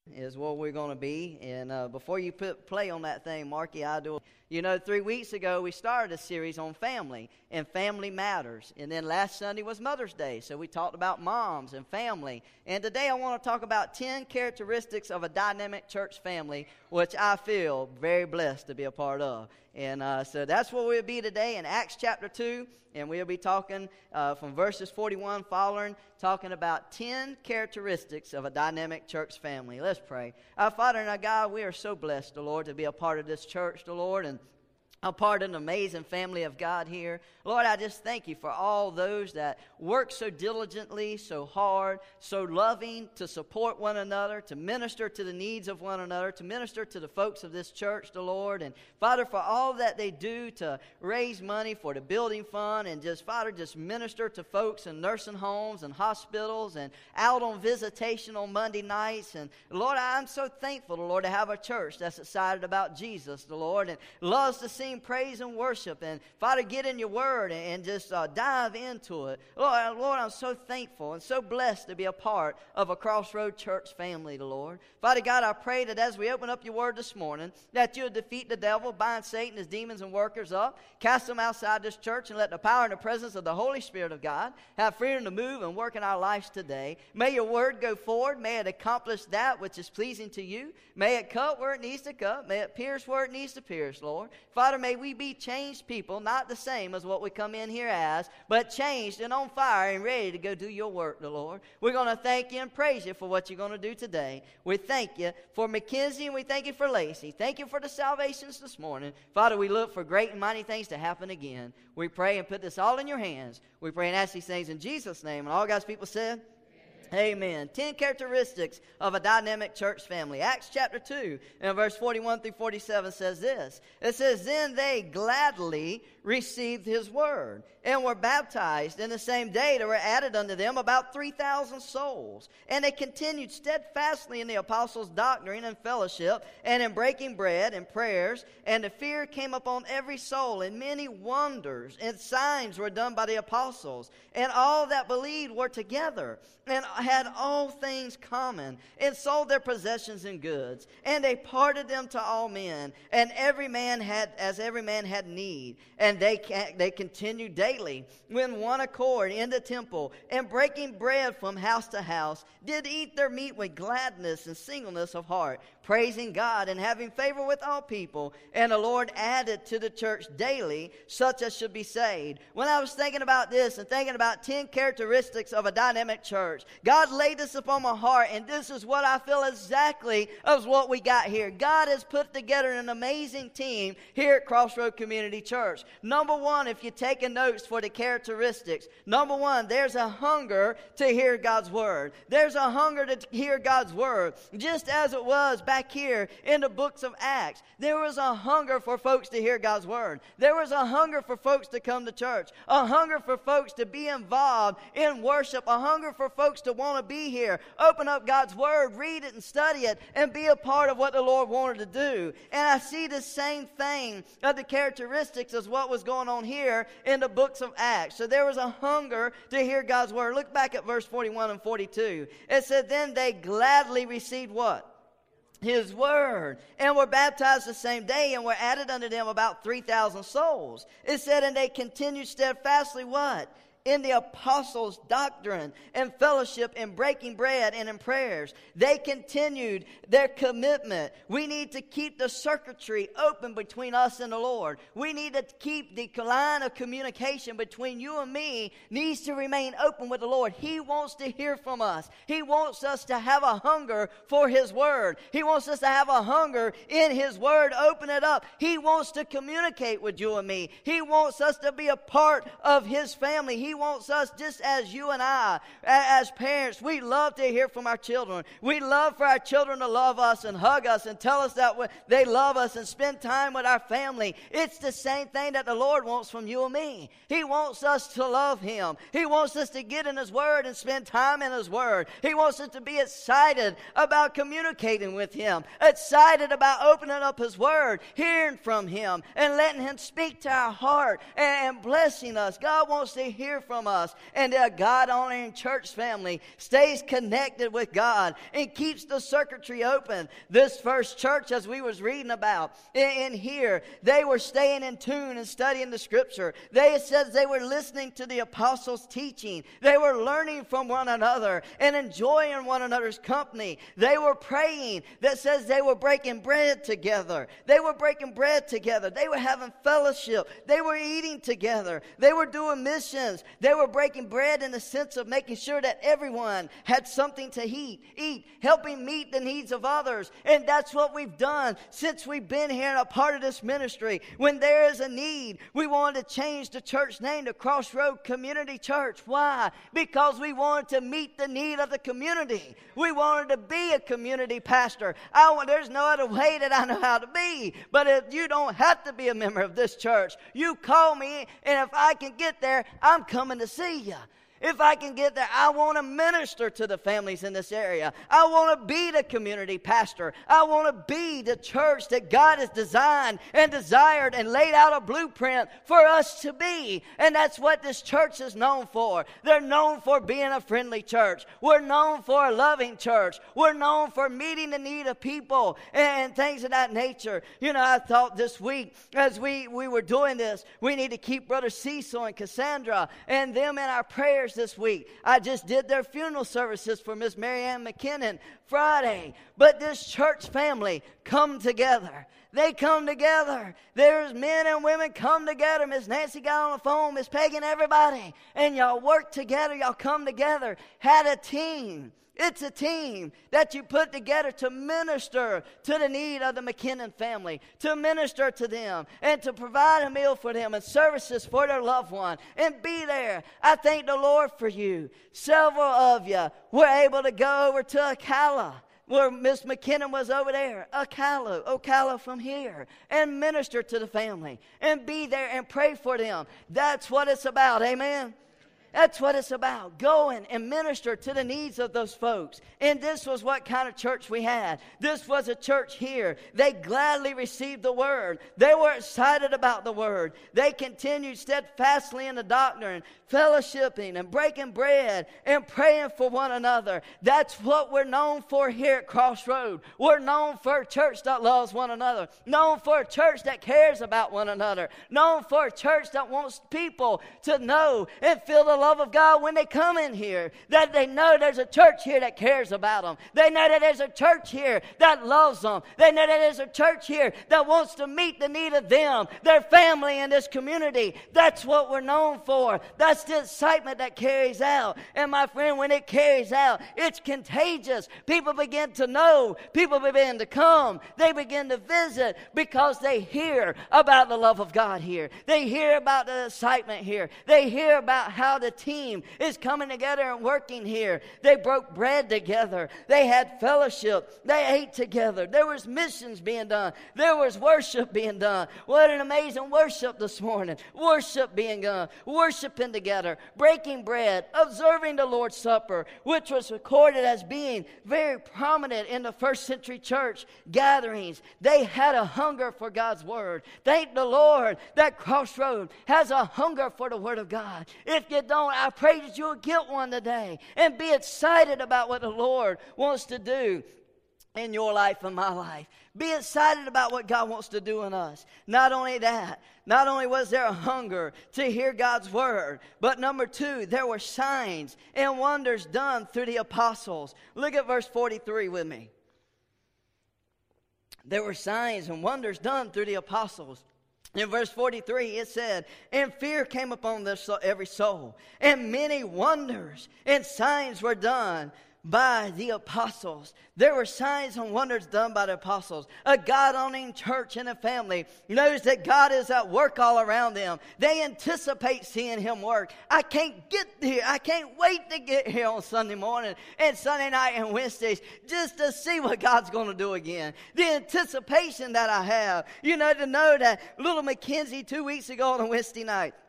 is where we're going to be. And before you put play on that thing, Marky, I do. 3 weeks ago we started a series on family and family matters. And then last Sunday was Mother's Day, so we talked about moms and family. And today I want to talk about 10 characteristics of a dynamic church family, which I feel very blessed to be a part of. And so that's where we'll be today in Acts chapter 2. And we'll be talking from verses 41 following, talking about 10 characteristics of a dynamic church family. Let's pray. Our Father and our God, we are so blessed, the Lord, to be a part of this church, the Lord, and a part of an amazing family of God here. Lord, I just thank you for all those that work so diligently, so hard, so loving to support one another, to minister to the needs of one another, to minister to the folks of this church, the Lord. And Father, for all that they do to raise money for the building fund and just, Father, just minister to folks in nursing homes and hospitals and out on visitation on Monday nights. And Lord, I'm so thankful, the Lord, to have a church that's excited about Jesus, the Lord, and loves to sing praise and worship. And Father, get in your word and just dive into it. Lord, I'm so thankful and so blessed to be a part of a Crossroad Church family, the Lord. Father God, I pray that as we open up your word this morning, that you'll defeat the devil, bind Satan, his demons and workers up, cast them outside this church, and let the power and the presence of the Holy Spirit of God have freedom to move and work in our lives today. May your word go forward. May it accomplish that which is pleasing to you. May it cut where it needs to cut. May it pierce where it needs to pierce, Lord. Father, may we be changed people, not the same as what we come in here as, but changed and on fire and ready to go do your work, the Lord. We're going to thank you and praise you for what you're going to do today. We thank you for Mackenzie and we thank you for Lacey. Thank you for the salvations this morning. Father, we look for great and mighty things to happen again. We pray and put this all in your hands. We pray and ask these things in Jesus' name. And all God's people said, Amen. 10 characteristics of a dynamic church family. Acts chapter 2 and verse 41 through 47 says this. It says, Then they gladly received his word and were baptized. In the same day there were added unto them about 3,000 souls. And they continued steadfastly in the apostles' doctrine and fellowship, and in breaking bread and prayers. And the fear came upon every soul, and many wonders and signs were done by the apostles. And all that believed were together, and had all things common, and sold their possessions and goods, and they parted them to all men, and every man had as every man had need. And they continued daily with one accord in the temple, and breaking bread from house to house, did eat their meat with gladness and singleness of heart, praising God and having favor with all people. And the Lord added to the church daily such as should be saved. When I was thinking about this and thinking about 10 characteristics of a dynamic church, God laid this upon my heart, and this is what I feel exactly of what we got here. God has put together an amazing team here at Crossroad Community Church. Number one, if you're taking notes for the characteristics, number one, there's a hunger to hear God's word. There's a hunger to hear God's word. Just as it was back here in the books of Acts, there was a hunger for folks to hear God's word. There was a hunger for folks to come to church, a hunger for folks to be involved in worship, a hunger for folks to want to be here, open up God's word, read it and study it, and be a part of what the Lord wanted to do. And I see the same thing of the characteristics as what was going on here in the books of Acts. So there was a hunger to hear God's word. Look back at verse 41 and 42. It said, Then they gladly received what? His word, and were baptized the same day, and were added unto them about 3,000 souls. It said, and they continued steadfastly what? In the apostles' doctrine and fellowship, in breaking bread and in prayers. They continued their commitment. We need to keep the circuitry open between us and the Lord. We need to keep the line of communication between you and me needs to remain open with the Lord. He wants to hear from us. He wants us to have a hunger for His word. He wants us to have a hunger in His word. Open it up. He wants to communicate with you and me. He wants us to be a part of His family. He wants us, just as you and I, as parents, we love to hear from our children. We love for our children to love us and hug us and tell us that they love us and spend time with our family. It's the same thing that the Lord wants from you and me. He wants us to love Him. He wants us to get in His word and spend time in His word. He wants us to be excited about communicating with Him, excited about opening up His word, hearing from Him, and letting Him speak to our heart and blessing us. God wants to hear hear from us. And a God-honoring church family stays connected with God and keeps the circuitry open. This first church, as we was reading about in here, they were staying in tune and studying the Scripture. It says they were listening to the apostles' teaching. They were learning from one another and enjoying one another's company. They were praying. That says they were breaking bread together. They were breaking bread together. They were having fellowship. They were eating together. They were doing missions. They were breaking bread in the sense of making sure that everyone had something to eat, helping meet the needs of others. And that's what we've done since we've been here and a part of this ministry. When there is a need, we wanted to change the church name to Crossroad Community Church. Why? Because we wanted to meet the need of the community. We wanted to be a community pastor. There's no other way that I know how to be. But you don't have to be a member of this church. You call me, and if I can get there, I'm coming to see you. If I can get there, I want to minister to the families in this area. I want to be the community pastor. I want to be the church that God has designed and desired and laid out a blueprint for us to be. And that's what this church is known for. They're known for being a friendly church. We're known for a loving church. We're known for meeting the need of people and things of that nature. You know, I thought this week as we were doing this, we need to keep Brother Cecil and Cassandra and them in our prayers this week. I just did their funeral services for Miss Mary Ann McKinnon Friday. But this church family come together. They come together. There's men and women come together. Miss Nancy got on the phone, Miss Peggy and everybody. And y'all work together. Y'all come together. Had a team. It's a team that you put together to minister to the need of the McKinnon family, to minister to them, and to provide a meal for them and services for their loved one, and be there. I thank the Lord for you. Several of you were able to go over to Ocala, where Miss McKinnon was over there, Ocala from here, and minister to the family, and be there and pray for them. That's what it's about, amen? That's what it's about, going and minister to the needs of those folks. And this was what kind of church we had. This was a church here. They gladly received the word. They were excited about the word. They continued steadfastly in the doctrine, fellowshipping and breaking bread and praying for one another. That's what we're known for here at Crossroad. We're known for a church that loves one another, known for a church that cares about one another, known for a church that wants people to know and feel the love of God when they come in here, that they know there's a church here that cares about them. They know that there's a church here that loves them. They know that there's a church here that wants to meet the need of them, their family, and this community. That's what we're known for. That's the excitement that carries out. And my friend, when it carries out, it's contagious. People begin to know. People begin to come. They begin to visit because they hear about the love of God here. They hear about the excitement here. They hear about how the team is coming together and working here. They broke bread together. They had fellowship. They ate together. There was missions being done. There was worship being done. What an amazing worship this morning. Worship being done. Worshiping together. Breaking bread. Observing the Lord's Supper, which was recorded as being very prominent in the first century church gatherings. They had a hunger for God's word. Thank the Lord that Crossroad has a hunger for the word of God. If you don't, I pray that you'll get one today and be excited about what the Lord wants to do in your life and my life. Be excited about what God wants to do in us. Not only that, not only was there a hunger to hear God's word, but number two, there were signs and wonders done through the apostles. Look at verse 43 with me. There were signs and wonders done through the apostles. In verse 43, it said, and fear came upon every soul, and many wonders and signs were done by the apostles. There were signs and wonders done by the apostles. A God-honoring church and a family knows that God is at work all around them. They anticipate seeing Him work. I can't get here. I can't wait to get here on Sunday morning and Sunday night and Wednesdays just to see what God's going to do again. The anticipation that I have, to know that little Mackenzie 2 weeks ago on a Wednesday night,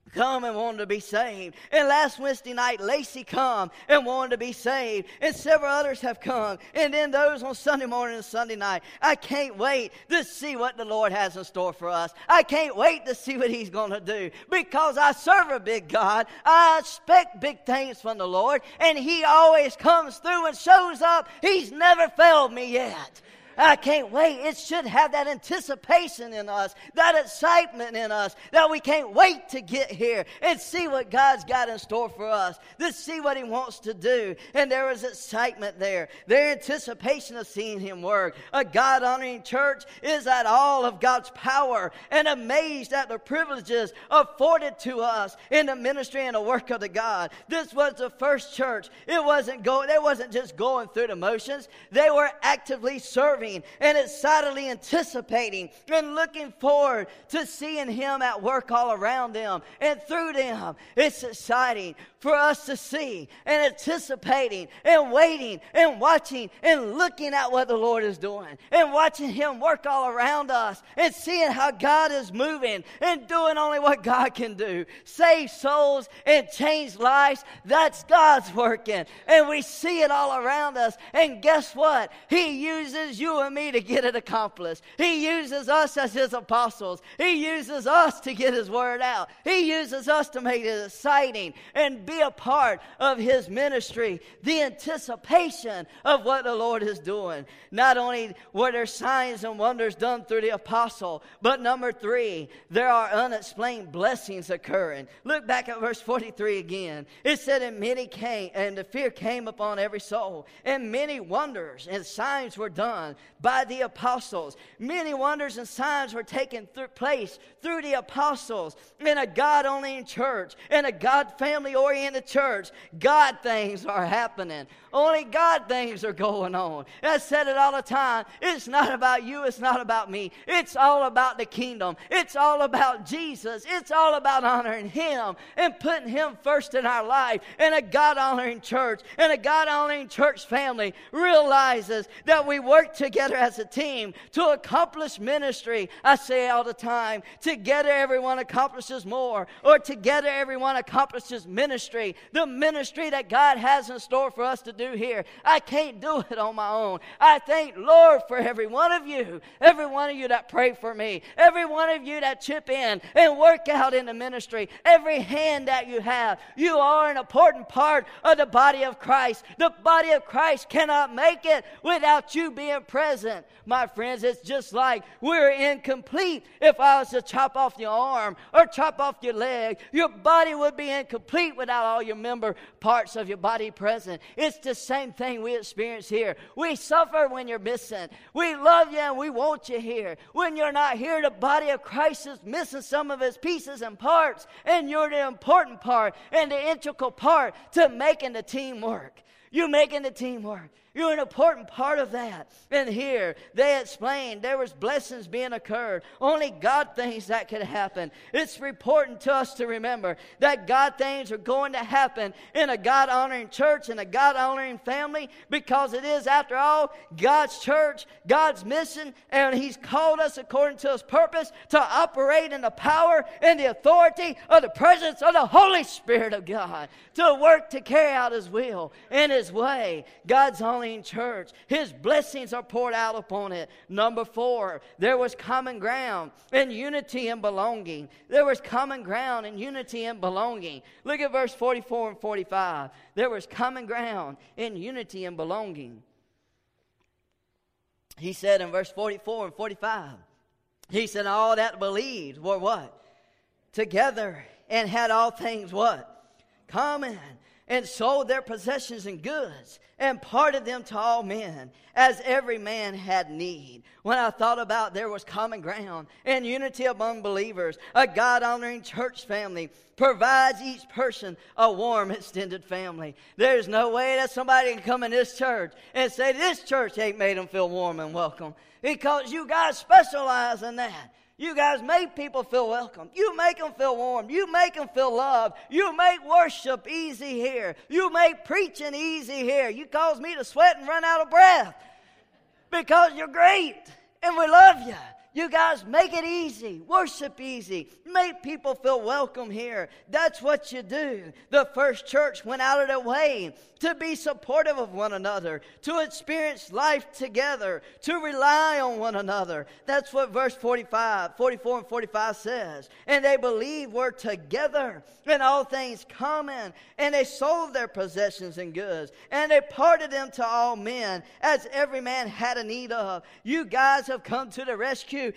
come and wanted to be saved. And last Wednesday night, Lacey come and wanted to be saved. And several others have come. And then those on Sunday morning and Sunday night. I can't wait to see what the Lord has in store for us. I can't wait to see what He's going to do. Because I serve a big God. I expect big things from the Lord. And He always comes through and shows up. He's never failed me yet. I can't wait. It should have that anticipation in us, that excitement in us, that we can't wait to get here and see what God's got in store for us, to see what He wants to do. And there is excitement there. Their anticipation of seeing Him work. A God-honoring church is at all of God's power and amazed at the privileges afforded to us in the ministry and the work of the God. This was the first church. They wasn't just going through the motions. They were actively serving and excitedly anticipating and looking forward to seeing Him at work all around them and through them. It's exciting for us to see and anticipating and waiting and watching and looking at what the Lord is doing and watching Him work all around us and seeing how God is moving and doing only what God can do. Save souls and change lives. That's God's working. And we see it all around us. And guess what? He uses you and me to get it accomplished. He uses us as His apostles. He uses us to get His word out. He uses us to make it exciting and be a part of His ministry. The anticipation of what the Lord is doing. Not only were there signs and wonders done through the apostle, but number 3, there are unexplained blessings occurring. Look back at verse 43 again. It said, and many came, and the fear came upon every soul, and many wonders and signs were done by the apostles. Many wonders and signs were taking place through the apostles in a God-only church, in a God family-oriented church. God things are happening. Only God things are going on. And I said it all the time. It's not about you. It's not about me. It's all about the kingdom. It's all about Jesus. It's all about honoring Him and putting Him first in our life. And a God-honoring church and a God-honoring church family realizes that we work together as a team to accomplish ministry. I say all the time, together everyone accomplishes more, or together everyone accomplishes ministry. The ministry that God has in store for us to do here. I can't do it on my own. I thank Lord for every one of you that pray for me, every one of you that chip in and work out in the ministry, every hand that you have. You are an important part of the body of Christ. The body of Christ cannot make it without you being present. My friends, it's just like we're incomplete. If I was to chop off your arm or chop off your leg, your body would be incomplete without all your member parts of your body present. It's the same thing we experience here. We suffer when you're missing. We love you and we want you here. When you're not here, the body of Christ is missing some of its pieces and parts, and you're the important part and the integral part to making the team work. You're making the team work. You're an important part of that. And here, they explained there was blessings being occurred. Only God things that could happen. It's important to us to remember that God things are going to happen in a God-honoring church and a God-honoring family, because it is, after all, God's church, God's mission, and He's called us according to His purpose to operate in the power and the authority of the presence of the Holy Spirit of God, to work to carry out His will and His way. God's only church. His blessings are poured out upon it. Number 4, there was common ground and unity and belonging. There was common ground and unity and belonging. Look at verse 44 and 45. There was common ground and unity and belonging. He said in verse 44 and 45, He said, all that believed were what? Together, and had all things what? Common, and sold their possessions and goods, and parted them to all men, as every man had need. When I thought about there was common ground and unity among believers, a God-honoring church family provides each person a warm, extended family. There's no way that somebody can come in this church and say, this church ain't made them feel warm and welcome, because you guys specialize in that. You guys make people feel welcome. You make them feel warm. You make them feel loved. You make worship easy here. You make preaching easy here. You cause me to sweat and run out of breath because you're great and we love you. You guys make it easy. Worship easy. Make people feel welcome here. That's what you do. The first church went out of their way to be supportive of one another, to experience life together, to rely on one another. That's what verse 44 and 45 says. And they believed were together in all things common. And they sold their possessions and goods. And they parted them to all men as every man had a need of. You guys have come to the rescue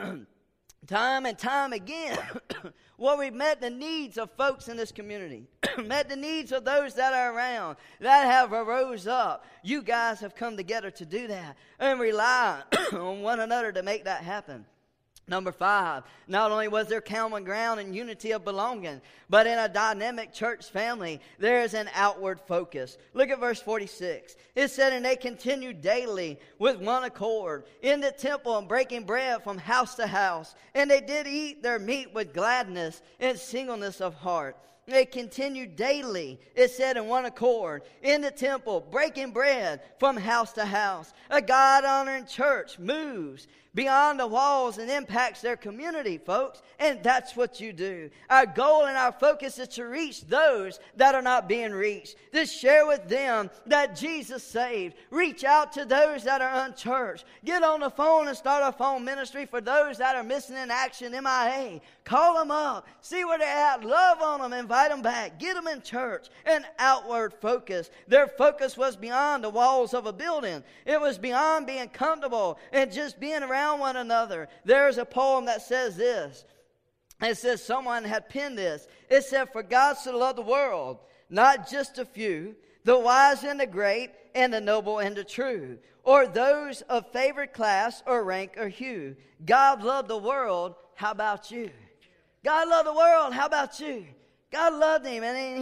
time and time again. Well, we've met the needs of folks in this community, met the needs of those that are around, that have arose up. You guys have come together to do that and rely on one another to make that happen. Number 5, not only was there common ground and unity of belonging, but in a dynamic church family, there is an outward focus. Look at verse 46. It said, and they continued daily with one accord in the temple and breaking bread from house to house. And they did eat their meat with gladness and singleness of heart. They continued daily, it said, in one accord, in the temple, breaking bread from house to house. A God-honoring church moves beyond the walls and impacts their community, folks. And that's what you do. Our goal and our focus is to reach those that are not being reached. To share with them that Jesus saved. Reach out to those that are unchurched. Get on the phone and start a phone ministry for those that are missing in action, MIA. Call them up. See where they're at. Love on them. Invite them back. Get them in church. An outward focus. Their focus was beyond the walls of a building. It was beyond being comfortable and just being around one another. There's a poem that says this. It says, someone had penned this. It said, for God so loved the world, not just a few, the wise and the great, and the noble and the true, or those of favored class or rank or hue. God loved the world. How about you? God loved the world. How about you? God loved him, and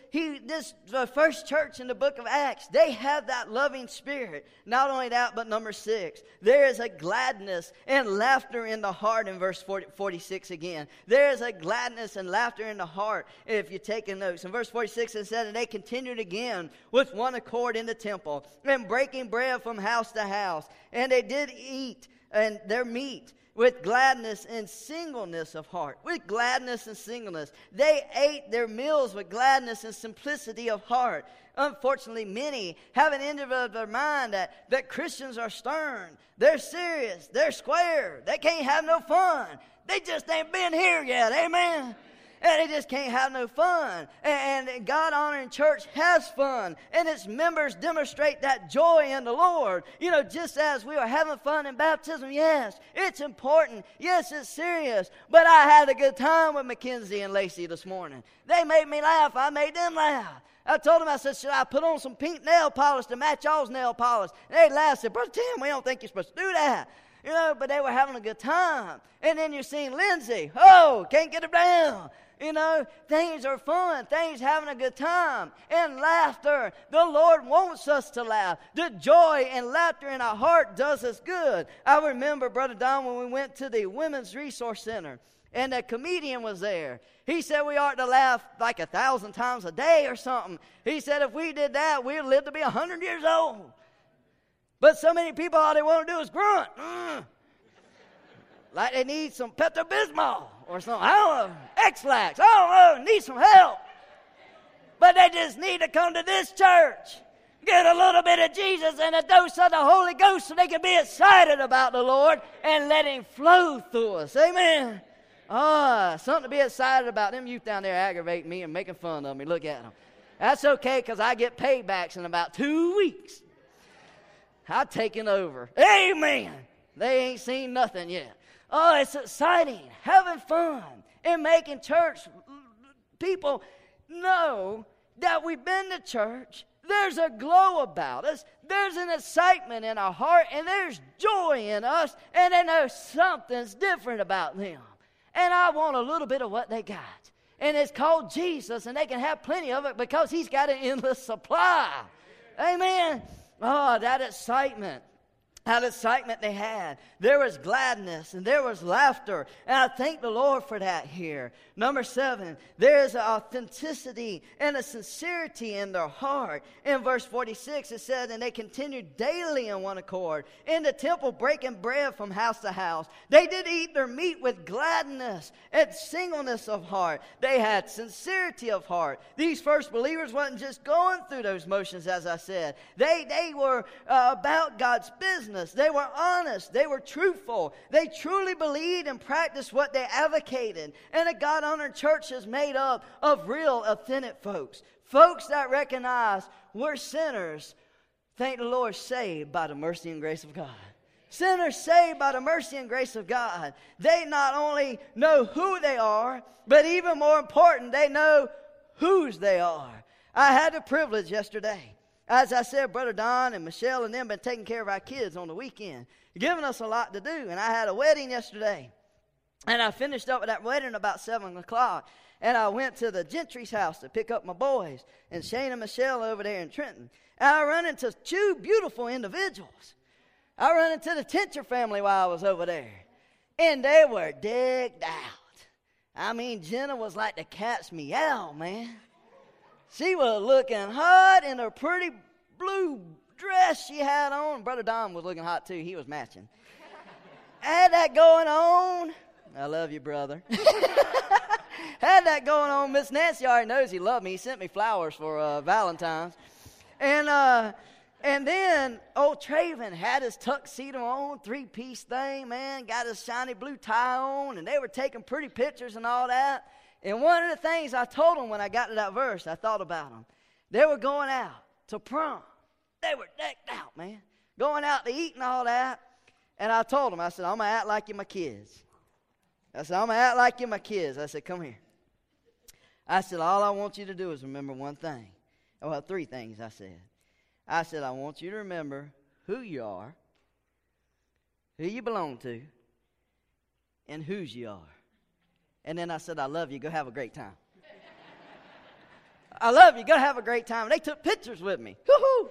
the first church in the book of Acts, they have that loving spirit. Not only that, but number 6, there is a gladness and laughter in the heart in verse 46 again. There is a gladness and laughter in the heart, if you're taking notes. In verse 46 it said, and they continued again with one accord in the temple, and breaking bread from house to house. And they did eat and their meat with gladness and singleness of heart. With gladness and singleness. They ate their meals with gladness and simplicity of heart. Unfortunately, many have an end of their mind that Christians are stern. They're serious. They're square. They can't have no fun. They just ain't been here yet. Amen. And they just can't have no fun. And God-honoring church has fun. And its members demonstrate that joy in the Lord. You know, just as we were having fun in baptism, yes, it's important. Yes, it's serious. But I had a good time with Mackenzie and Lacey this morning. They made me laugh. I made them laugh. I told them, I said, should I put on some pink nail polish to match y'all's nail polish? And they laughed. Said, Brother Tim, we don't think you're supposed to do that. You know, but they were having a good time. And then you're seeing Lindsay. Oh, can't get her down. You know, things are fun. Things having a good time. And laughter. The Lord wants us to laugh. The joy and laughter in our heart does us good. I remember, Brother Don, when we went to the Women's Resource Center, and a comedian was there. He said we ought to laugh like 1,000 times a day or something. He said if we did that, we'd live to be 100 years old. But so many people, all they want to do is grunt. Like they need some Pepto-Bismol or something. I don't know. X-Lax. I don't know. Need some help. But they just need to come to this church. Get a little bit of Jesus and a dose of the Holy Ghost so they can be excited about the Lord and let him flow through us. Amen. Something to be excited about. Them youth down there aggravating me and making fun of me. Look at them. That's okay because I get paybacks in about 2 weeks. I've taken over. Amen. They ain't seen nothing yet. Oh, it's exciting, having fun, and making church. People know that we've been to church. There's a glow about us. There's an excitement in our heart, and there's joy in us, and they know something's different about them. And I want a little bit of what they got. And it's called Jesus, and they can have plenty of it because he's got an endless supply. Amen. Oh, that excitement. how the excitement they had. There was gladness and there was laughter. And I thank the Lord for that here. Number 7, there is an authenticity and a sincerity in their heart. In verse 46 it says, and they continued daily in one accord, in the temple breaking bread from house to house. They did eat their meat with gladness and singleness of heart. They had sincerity of heart. These first believers wasn't just going through those motions, as I said. They were about God's business. They were honest. They were truthful. They truly believed and practiced what they advocated. And a God-honored church is made up of real, authentic folks. Folks that recognize we're sinners, thank the Lord, saved by the mercy and grace of God. Sinners saved by the mercy and grace of God. They not only know who they are, but even more important, they know whose they are. I had the privilege yesterday. As I said, Brother Don and Michelle and them been taking care of our kids on the weekend, giving us a lot to do. And I had a wedding yesterday. And I finished up with that wedding about 7 o'clock. And I went to the Gentry's house to pick up my boys. And Shane and Michelle over there in Trenton. And I run into 2 beautiful individuals. I run into the Tincher family while I was over there. And they were decked out. I mean, Jenna was like the cat's meow, man. She was looking hot in her pretty blue dress she had on. Brother Don was looking hot too. He was matching. Had that going on. I love you, brother. Had that going on. Miss Nancy already knows he loved me. He sent me flowers for Valentine's. And then old Traven had his tuxedo on, 3-piece thing, man. Got his shiny blue tie on. And they were taking pretty pictures and all that. And one of the things I told them when I got to that verse, I thought about them. They were going out to prom. They were decked out, man. Going out to eat and all that. And I told them, I said, I'm going to act like you're my kids. I said, I'm going to act like you're my kids. I said, come here. I said, all I want you to do is remember one thing. Well, 3 things I said. I said, I want you to remember who you are, who you belong to, and whose you are. And then I said, I love you. Go have a great time. I love you. Go have a great time. And they took pictures with me. Woo-hoo!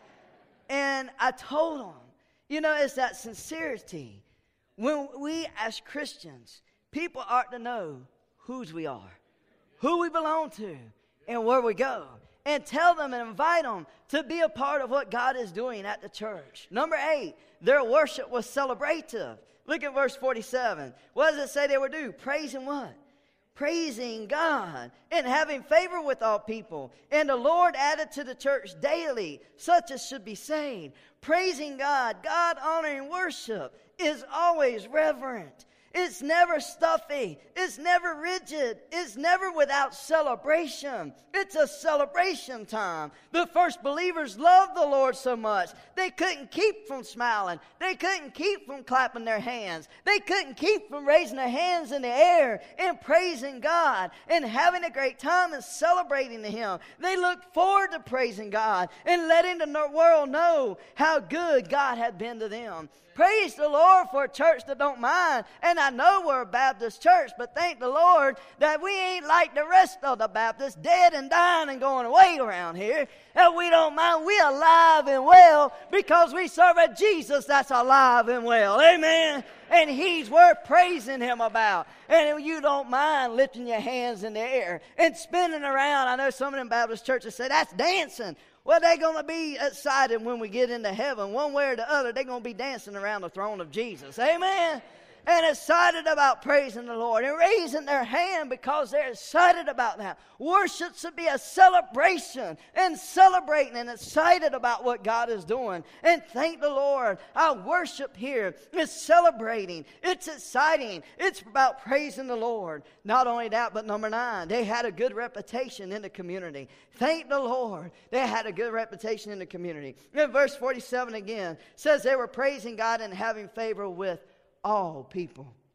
And I told them, you know, it's that sincerity. When we as Christians, people ought to know whose we are, who we belong to, and where we go. And tell them and invite them to be a part of what God is doing at the church. Number 8, their worship was celebrative. Look at verse 47. What does it say they would do? Praising what? Praising God and having favor with all people. And the Lord added to the church daily such as should be saved. Praising God, God-honoring worship is always reverent. It's never stuffy. It's never rigid. It's never without celebration. It's a celebration time. The first believers loved the Lord so much, they couldn't keep from smiling. They couldn't keep from clapping their hands. They couldn't keep from raising their hands in the air and praising God and having a great time and celebrating to Him. They looked forward to praising God and letting the world know how good God had been to them. Praise the Lord for a church that don't mind. And I know we're a Baptist church, but thank the Lord that we ain't like the rest of the Baptists, dead and dying and going away around here. And we don't mind. We're alive and well because we serve a Jesus that's alive and well. Amen. And He's worth praising Him about. And if you don't mind lifting your hands in the air and spinning around, I know some of them Baptist churches say that's dancing. Well, they're going to be excited when we get into heaven. One way or the other, they're going to be dancing around the throne of Jesus. Amen? And excited about praising the Lord and raising their hand because they're excited about that. Worship should be a celebration and celebrating and excited about what God is doing. And thank the Lord. Our worship here is celebrating. It's exciting. It's about praising the Lord. Not only that, but number 9, they had a good reputation in the community. Thank the Lord. They had a good reputation in the community. In verse 47 again, says they were praising God and having favor with all people.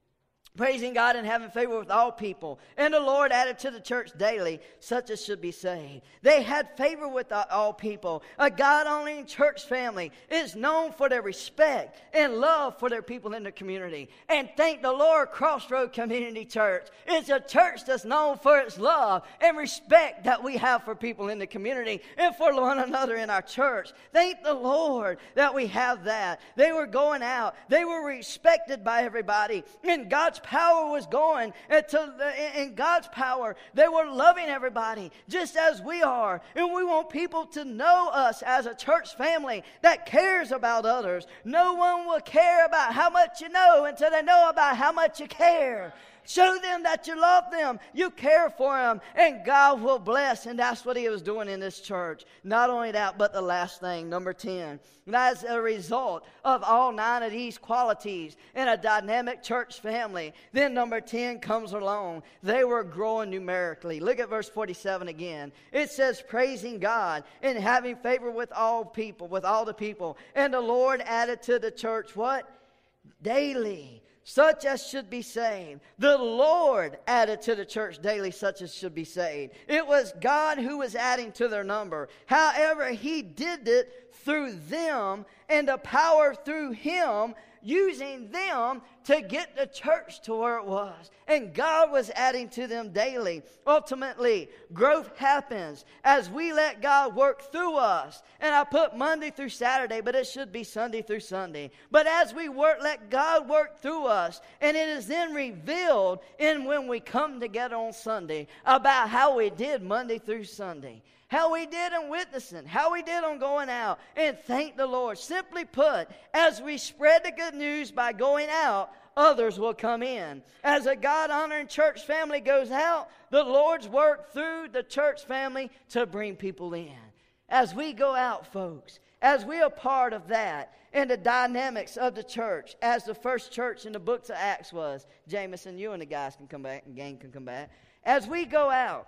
praising God and having favor with all people. And the Lord added to the church daily such as should be saved. They had favor with all people. A God-honoring church family is known for their respect and love for their people in the community. And thank the Lord, Crossroad Community Church is a church that's known for its love and respect that we have for people in the community and for one another in our church. Thank the Lord that we have that. They were going out. They were respected by everybody. And God's power was going in God's power. They were loving everybody just as we are. And we want people to know us as a church family that cares about others. No one will care about how much you know until they know about how much you care. Show them that you love them, you care for them, and God will bless. And that's what he was doing in this church. Not only that, but the last thing, number 10. And as a result of all 9 of these qualities in a dynamic church family, then number 10 comes along. They were growing numerically. Look at verse 47 again. It says, praising God and having favor with all people, with all the people. And the Lord added to the church what? Daily. Such as should be saved. The Lord added to the church daily such as should be saved. It was God who was adding to their number. However, he did it through them and the power through him, using them to get the church to where it was. And God was adding to them daily. Ultimately, growth happens as we let God work through us. And I put Monday through Saturday, but it should be Sunday through Sunday. But as we let God work through us, and it is then revealed in when we come together on Sunday about how we did Monday through Sunday. How we did in witnessing, how we did on going out, and thank the Lord. Simply put, as we spread the good news by going out, others will come in. As a God-honoring church family goes out, the Lord's work through the church family to bring people in. As we go out, folks, as we are part of that, and the dynamics of the church, as the first church in the books of Acts was. Jameson, you and the guys can come back, and gang can come back. As we go out,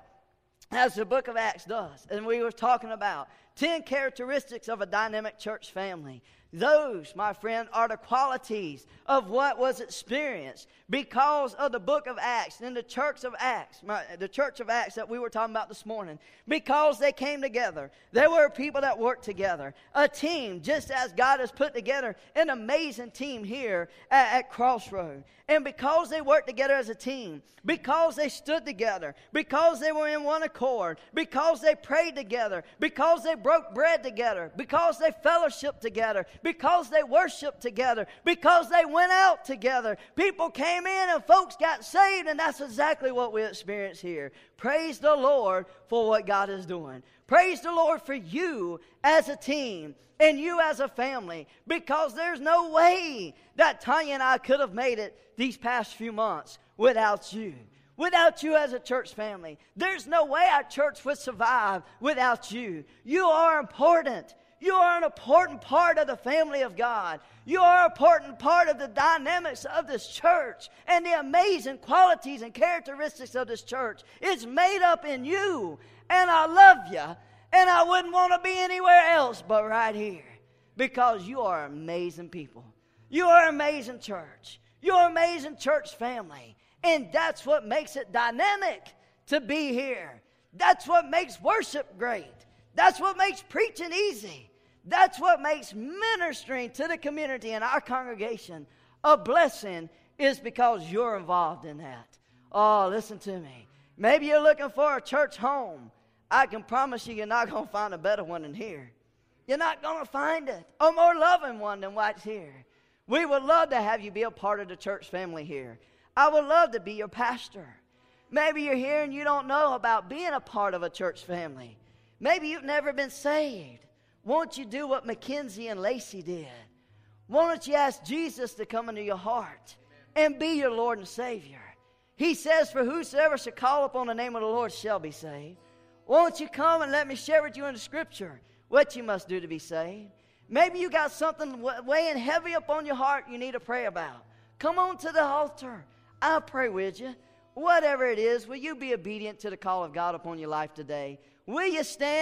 as the book of Acts does, and we were talking about 10 characteristics of a dynamic church family. Those, my friend, are the qualities of what was experienced because of the book of Acts and the church of Acts, the church of Acts that we were talking about this morning. Because they came together. There were people that worked together. A team, just as God has put together an amazing team here at Crossroad. And because they worked together as a team, because they stood together, because they were in one accord, because they prayed together, because they broke bread together, because they fellowshiped together, because they worshiped together, because they went out together, people came in and folks got saved, and that's exactly what we experience here. Praise the Lord for what God is doing. Praise the Lord for you as a team and you as a family, because there's no way that Tanya and I could have made it these past few months without you. Without you as a church family. There's no way our church would survive without you. You are important. You are an important part of the family of God. You are an important part of the dynamics of this church and the amazing qualities and characteristics of this church. It's made up in you, and I love you, and I wouldn't want to be anywhere else but right here because you are amazing people. You are an amazing church. You are an amazing church family, and that's what makes it dynamic to be here. That's what makes worship great. That's what makes preaching easy. That's what makes ministering to the community and our congregation a blessing, is because you're involved in that. Oh, listen to me. Maybe you're looking for a church home. I can promise you're not going to find a better one than here. You're not going to find it. A more loving one than what's here. We would love to have you be a part of the church family here. I would love to be your pastor. Maybe you're here and you don't know about being a part of a church family. Maybe you've never been saved. Won't you do what Mackenzie and Lacey did? Why don't you ask Jesus to come into your heart and be your Lord and Savior? He says, for whosoever shall call upon the name of the Lord shall be saved. Won't you come and let me share with you in the Scripture what you must do to be saved? Maybe you got something weighing heavy upon your heart you need to pray about. Come on to the altar. I'll pray with you. Whatever it is, will you be obedient to the call of God upon your life today? Will you stand?